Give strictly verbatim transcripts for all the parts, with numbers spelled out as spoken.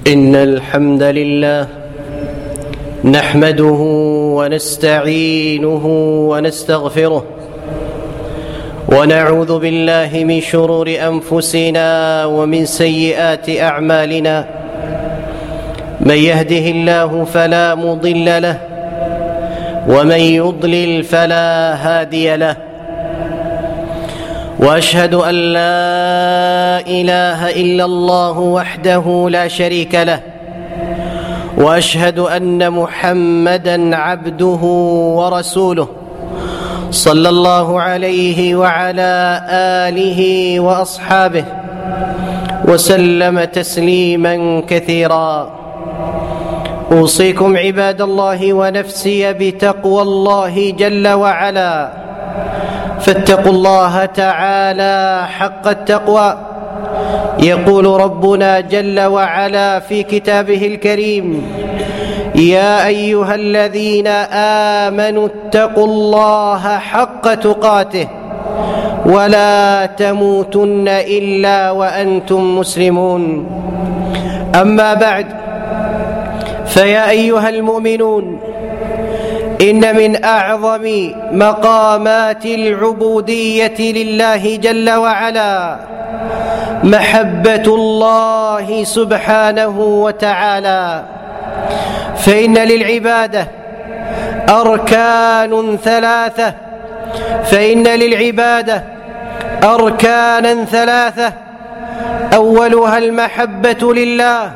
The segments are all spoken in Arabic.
إن الحمد لله نحمده ونستعينه ونستغفره ونعوذ بالله من شرور أنفسنا ومن سيئات أعمالنا. من يهده الله فلا مضل له ومن يضلل فلا هادي له، وأشهد أن لا إله إلا الله وحده لا شريك له، وأشهد أن محمدًا عبده ورسوله صلى الله عليه وعلى آله وأصحابه وسلم تسليمًا كثيرًا. أوصيكم عباد الله ونفسي بتقوى الله جل وعلا، فاتقوا الله تعالى حق التقوى. يقول ربنا جل وعلا في كتابه الكريم: يا أيها الذين آمنوا اتقوا الله حق تقاته ولا تموتن إلا وأنتم مسلمون. أما بعد، فيا أيها المؤمنون، إن من أعظم مقامات العبودية لله جل وعلا محبة الله سبحانه وتعالى، فإن للعبادة أركان ثلاثة فإن للعبادة أركانا ثلاثة أولها المحبة لله،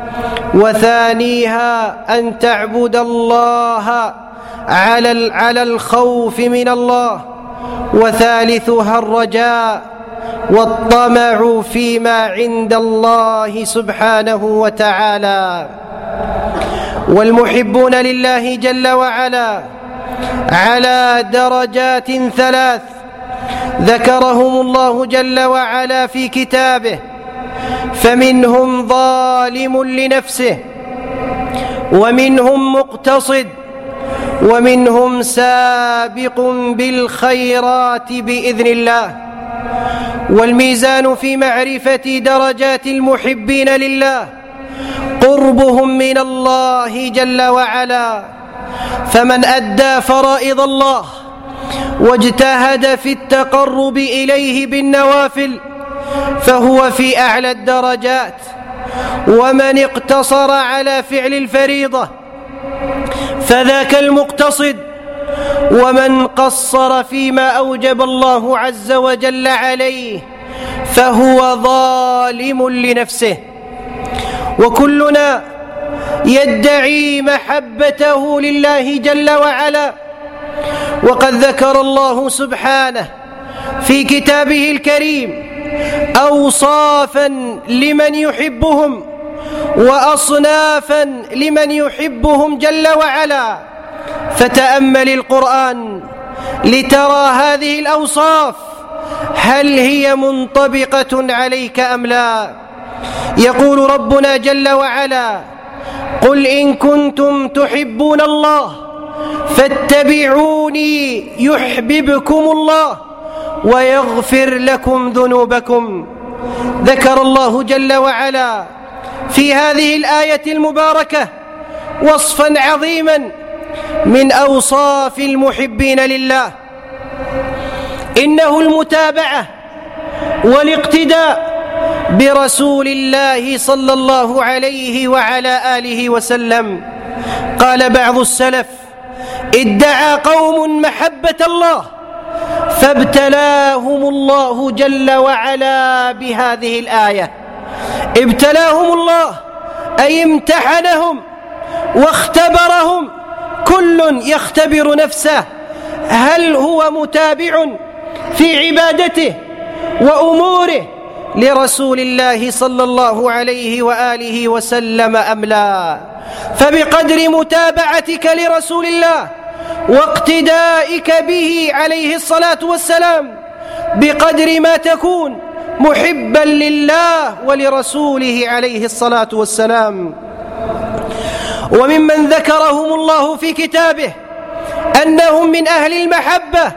وثانيها أن تعبد الله على على الخوف من الله، وثالثها الرجاء والطمع فيما عند الله سبحانه وتعالى. والمحبون لله جل وعلا على درجات ثلاث ذكرهم الله جل وعلا في كتابه، فمنهم ظالم لنفسه، ومنهم مقتصد، ومنهم سابق بالخيرات بإذن الله. والميزان في معرفة درجات المحبين لله قربهم من الله جل وعلا، فمن أدى فرائض الله واجتهد في التقرب إليه بالنوافل فهو في أعلى الدرجات، ومن اقتصر على فعل الفريضة فذاك المقتصد، ومن قصر فيما أوجب الله عز وجل عليه فهو ظالم لنفسه. وكلنا يدعي محبته لله جل وعلا، وقد ذكر الله سبحانه في كتابه الكريم أوصافا لمن يحبهم وأصنافا لمن يحبهم جل وعلا. فتأمل القرآن لترى هذه الأوصاف هل هي منطبقة عليك أم لا. يقول ربنا جل وعلا: قل إن كنتم تحبون الله فاتبعوني يحببكم الله ويغفر لكم ذنوبكم. ذكر الله جل وعلا في هذه الآية المباركة وصفا عظيما من أوصاف المحبين لله، إنه المتابعة والاقتداء برسول الله صلى الله عليه وعلى آله وسلم. قال بعض السلف: ادعى قوم محبة الله فابتلاهم الله جل وعلا بهذه الآية. ابتلاهم الله أي امتحنهم واختبرهم، كل يختبر نفسه هل هو متابع في عبادته وأموره لرسول الله صلى الله عليه وآله وسلم أم لا. فبقدر متابعتك لرسول الله واقتدائك به عليه الصلاة والسلام، بقدر ما تكون محبا لله ولرسوله عليه الصلاة والسلام. وممن ذكرهم الله في كتابه أنهم من أهل المحبة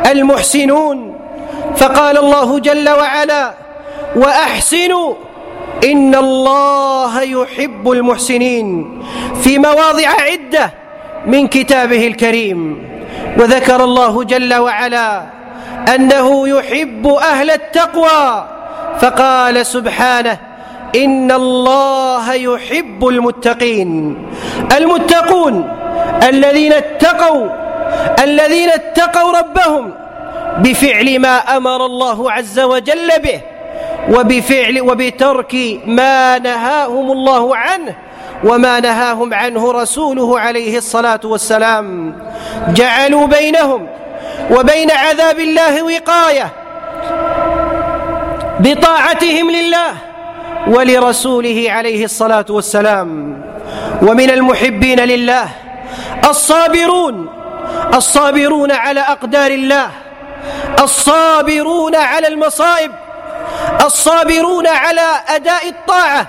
المحسنون، فقال الله جل وعلا: وأحسنوا إن الله يحب المحسنين في مواضع عدة من كتابه الكريم. وذكر الله جل وعلا أنه يحب أهل التقوى فقال سبحانه: إن الله يحب المتقين. المتقون الذين اتقوا الذين اتقوا ربهم بفعل ما أمر الله عز وجل به، وبفعل وبترك ما نهاهم الله عنه وما نهاهم عنه رسوله عليه الصلاة والسلام. جعلوا بينهم وبين عذاب الله وقاية بطاعتهم لله ولرسوله عليه الصلاة والسلام. ومن المحبين لله الصابرون الصابرون على أقدار الله، الصابرون على المصائب، الصابرون على أداء الطاعة،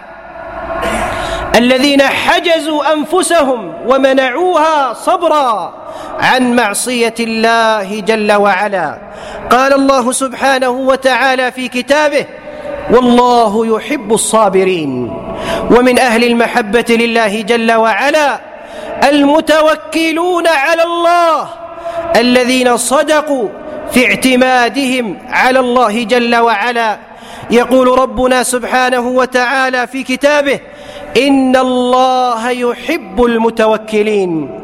الذين حجزوا أنفسهم ومنعوها صبرا عن معصية الله جل وعلا. قال الله سبحانه وتعالى في كتابه: والله يحب الصابرين. ومن أهل المحبة لله جل وعلا المتوكلون على الله، الذين صدقوا في اعتمادهم على الله جل وعلا. يقول ربنا سبحانه وتعالى في كتابه: إن الله يحب المتوكلين.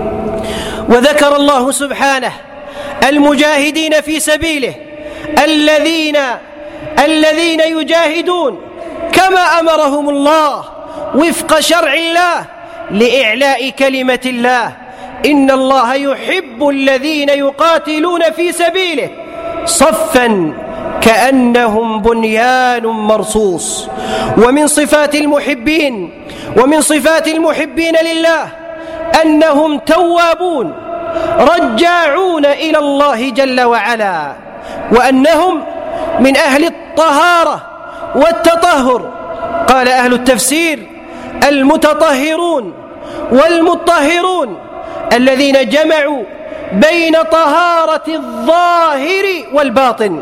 وذكر الله سبحانه المجاهدين في سبيله، الذين الذين يجاهدون كما أمرهم الله وفق شرع الله لإعلاء كلمة الله. إن الله يحب الذين يقاتلون في سبيله صفا كأنهم بنيان مرصوص. ومن صفات المحبين ومن صفات المحبين لله أنهم توابون رجاعون إلى الله جل وعلا، وأنهم من أهل الطهارة والتطهر. قال أهل التفسير: المتطهرون والمطهرون الذين جمعوا بين طهارة الظاهر والباطن،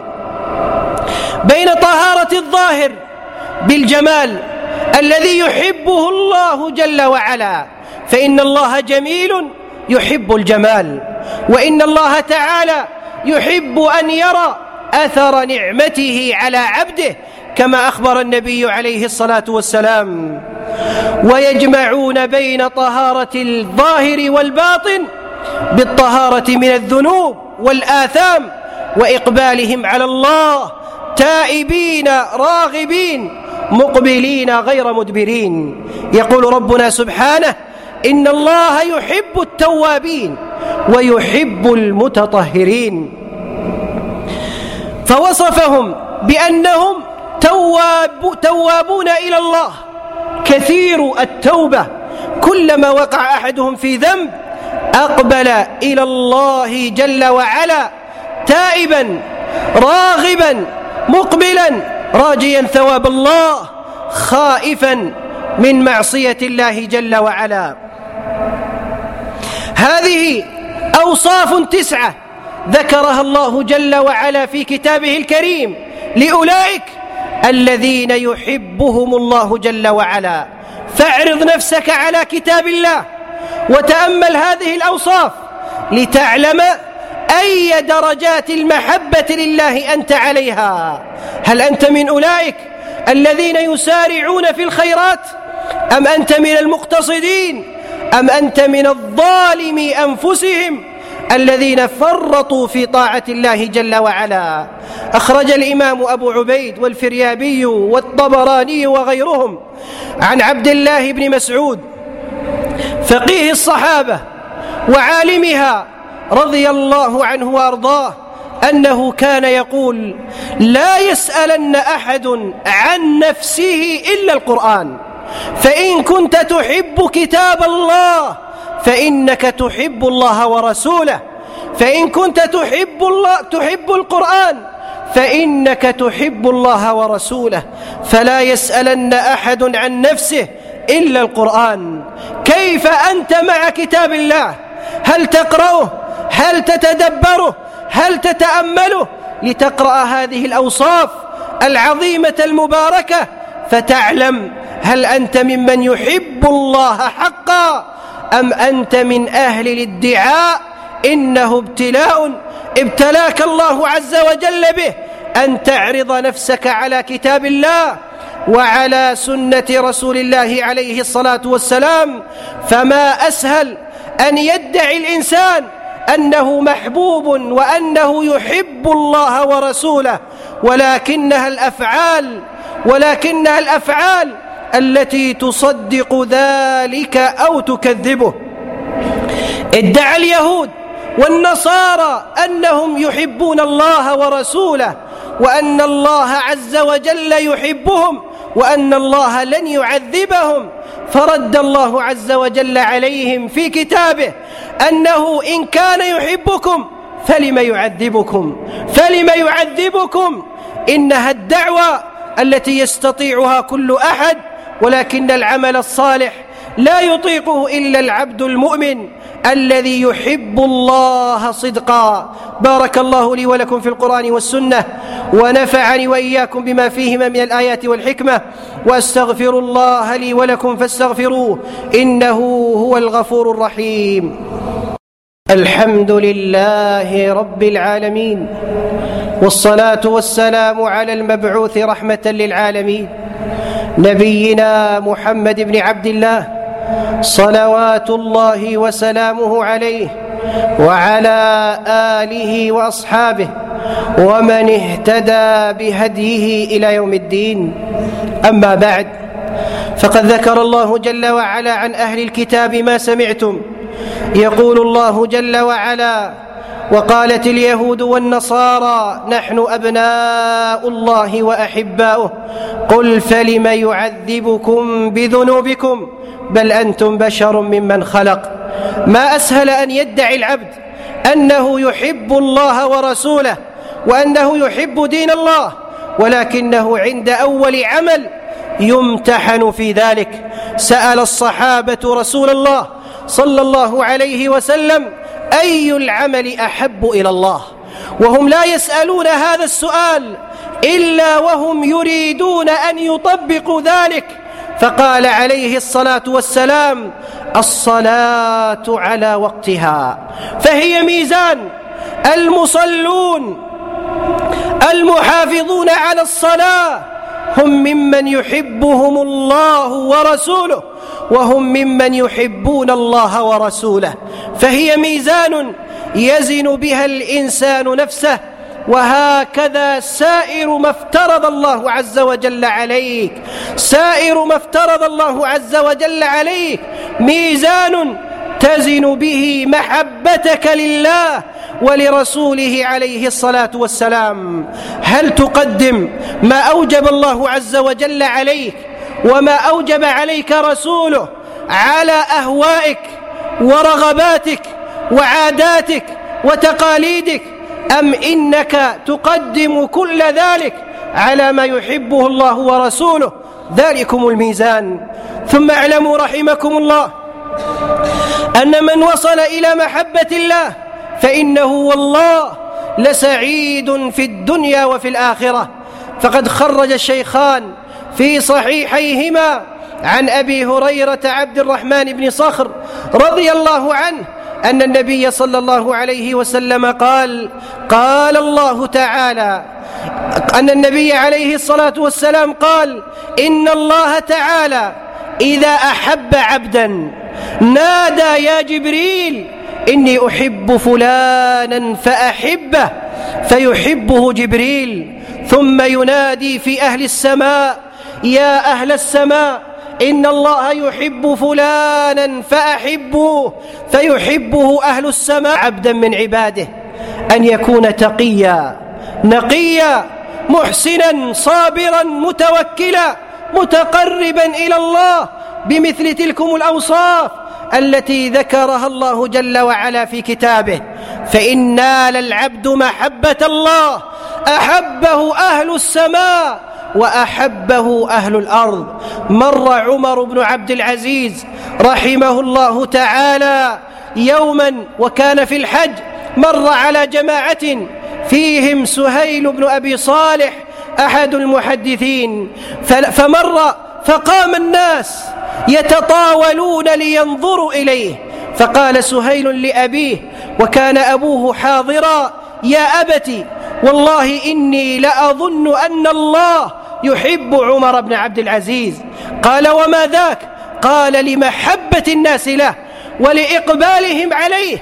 بين طهارة الظاهر بالجمال الذي يحبه الله جل وعلا، فإن الله جميل يحب الجمال، وإن الله تعالى يحب أن يرى أثر نعمته على عبده كما أخبر النبي عليه الصلاة والسلام. ويجمعون بين طهارة الظاهر والباطن بالطهارة من الذنوب والآثام وإقبالهم على الله تائبين راغبين مقبلين غير مدبرين. يقول ربنا سبحانه: إن الله يحب التوابين ويحب المتطهرين. فوصفهم بأنهم تواب توابون إلى الله، كثير التوبة. كلما وقع أحدهم في ذنب أقبل إلى الله جل وعلا تائبا راغبا مقبلا راجيا ثواب الله، خائفا من معصية الله جل وعلا. هذه أوصاف تسعة ذكرها الله جل وعلا في كتابه الكريم لأولئك الذين يحبهم الله جل وعلا. فاعرض نفسك على كتاب الله وتأمل هذه الأوصاف لتعلم أي درجات المحبة لله أنت عليها. هل أنت من أولئك الذين يسارعون في الخيرات، أم أنت من المقتصدين، أم أنت من الظالمي أنفسهم الذين فرطوا في طاعة الله جل وعلا؟ أخرج الإمام أبو عبيد والفريابي والطبراني وغيرهم عن عبد الله بن مسعود فقيه الصحابة وعالمها رضي الله عنه وأرضاه أنه كان يقول: لا يسألن أحد عن نفسه إلا القرآن، فإن كنت تحب كتاب الله فإنك تحب الله ورسوله، فإن كنت تحب الله تحب القرآن فإنك تحب الله ورسوله، فلا يسألن أحد عن نفسه إلا القرآن. كيف أنت مع كتاب الله؟ هل تقرأه؟ هل تتدبره؟ هل تتأمله لتقرأ هذه الأوصاف العظيمة المباركة؟ فتعلم هل أنت ممن يحب الله حقا أم أنت من أهل الادعاء. إنه ابتلاء ابتلاك الله عز وجل به أن تعرض نفسك على كتاب الله وعلى سنة رسول الله عليه الصلاة والسلام. فما أسهل أن يدعي الإنسان أنه محبوب وأنه يحب الله ورسوله، ولكنها الأفعال ولكنها الأفعال التي تصدق ذلك أو تكذبه. ادعى اليهود والنصارى أنهم يحبون الله ورسوله، وأن الله عز وجل يحبهم، وأن الله لن يعذبهم، فرد الله عز وجل عليهم في كتابه أنه إن كان يحبكم فلم يعذبكم فلم يعذبكم إنها الدعوة التي يستطيعها كل أحد، ولكن العمل الصالح لا يطيقه إلا العبد المؤمن الذي يحب الله صدقا. بارك الله لي ولكم في القرآن والسنة، ونفعني وإياكم بما فيهما من الآيات والحكمة، وأستغفر الله لي ولكم فاستغفروه إنه هو الغفور الرحيم. الحمد لله رب العالمين، والصلاة والسلام على المبعوث رحمة للعالمين نبينا محمد بن عبد الله صلوات الله وسلامه عليه وعلى آله وأصحابه ومن اهتدى بهديه إلى يوم الدين. أما بعد، فقد ذكر الله جل وعلا عن أهل الكتاب ما سمعتم. يقول الله جل وعلا: وقالت اليهود والنصارى نحن أبناء الله وأحباؤه قل فلم يعذبكم بذنوبكم بل أنتم بشر ممن خلق. ما أسهل أن يدعي العبد أنه يحب الله ورسوله وأنه يحب دين الله، ولكنه عند أول عمل يمتحن في ذلك. سأل الصحابة رسول الله صلى الله عليه وسلم: أي العمل أحب إلى الله؟ وهم لا يسألون هذا السؤال إلا وهم يريدون أن يطبقوا ذلك، فقال عليه الصلاة والسلام: الصلاة على وقتها. فهي ميزان. المصلون المحافظون على الصلاة هم ممن يحبهم الله ورسوله، وهم ممن يحبون الله ورسوله. فهي ميزان يزن بها الإنسان نفسه، وهكذا سائر ما افترض الله عز وجل عليك سائر ما افترض الله عز وجل عليك ميزان تزن به محبتك لله ولرسوله عليه الصلاة والسلام. هل تقدم ما أوجب الله عز وجل عليك وما أوجب عليك رسوله على أهوائك ورغباتك وعاداتك وتقاليدك، أم إنك تقدم كل ذلك على ما يحبه الله ورسوله؟ ذلكم الميزان. ثم اعلموا رحمكم الله أن من وصل إلى محبة الله فإنه والله لسعيد في الدنيا وفي الآخرة. فقد خرج الشيخان في صحيحيهما عن أبي هريرة عبد الرحمن بن صخر رضي الله عنه أن النبي صلى الله عليه وسلم قال: قال الله تعالى أن النبي عليه الصلاة والسلام قال: إن الله تعالى إذا أحب عبدا نادى يا جبريل إني أحب فلانا فأحبه، فيحبه جبريل، ثم ينادي في أهل السماء: يا أهل السماء إن الله يحب فلانا فأحبوه، فيحبه أهل السماء. عبدا من عباده أن يكون تقيا نقيا محسنا صابرا متوكلا متقربا إلى الله بمثل تلكم الأوصاف التي ذكرها الله جل وعلا في كتابه. فإن نال العبد محبة الله أحبه أهل السماء وأحبه أهل الأرض. مر عمر بن عبد العزيز رحمه الله تعالى يوما وكان في الحج، مر على جماعة فيهم سهيل بن أبي صالح أحد المحدثين فمر فقام الناس يتطاولون لينظروا إليه، فقال سهيل لأبيه وكان أبوه حاضرا: يا أبت والله إني لأظن أن الله يحب عمر بن عبد العزيز. قال: وما ذاك؟ قال: لمحبة الناس له ولإقبالهم عليه.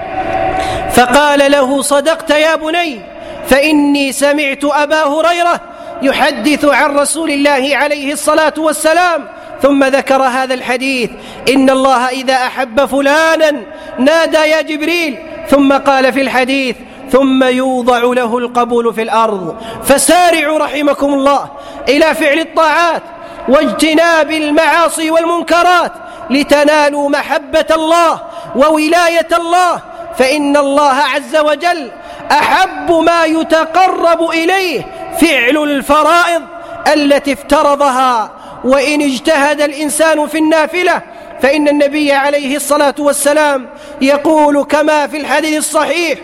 فقال له: صدقت يا بني، فإني سمعت أبا هريرة يحدث عن رسول الله عليه الصلاة والسلام. ثم ذكر هذا الحديث: إن الله إذا أحب فلانا نادى يا جبريل. ثم قال في الحديث: ثم يوضع له القبول في الأرض. فسارعوا رحمكم الله إلى فعل الطاعات واجتناب المعاصي والمنكرات لتنالوا محبة الله وولاية الله، فإن الله عز وجل أحب ما يتقرب إليه فعل الفرائض التي افترضها. وإن اجتهد الإنسان في النافلة فإن النبي عليه الصلاة والسلام يقول كما في الحديث الصحيح: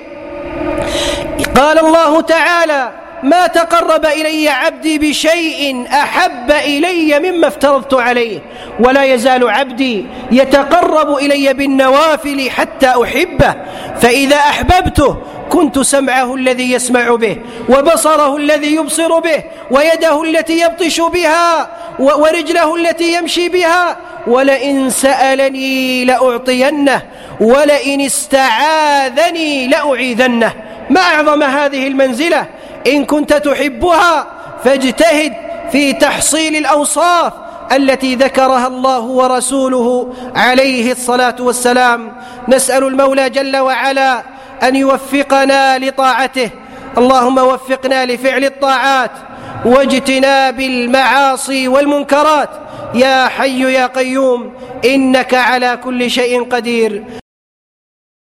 قال الله تعالى: ما تقرب إلي عبدي بشيء أحب إلي مما افترضت عليه، ولا يزال عبدي يتقرب إلي بالنوافل حتى أحبه، فإذا أحببته كنت سمعه الذي يسمع به، وبصره الذي يبصر به، ويده التي يبطش بها، ورجله التي يمشي بها، ولئن سألني لأعطينه، ولئن استعاذني لأعيذنه. ما أعظم هذه المنزلة! إن كنت تحبها فاجتهد في تحصيل الأوصاف التي ذكرها الله ورسوله عليه الصلاة والسلام. نسأل المولى جل وعلا أن يوفقنا لطاعته. اللهم وفقنا لفعل الطاعات واجتناب المعاصي والمنكرات، يا حي يا قيوم إنك على كل شيء قدير.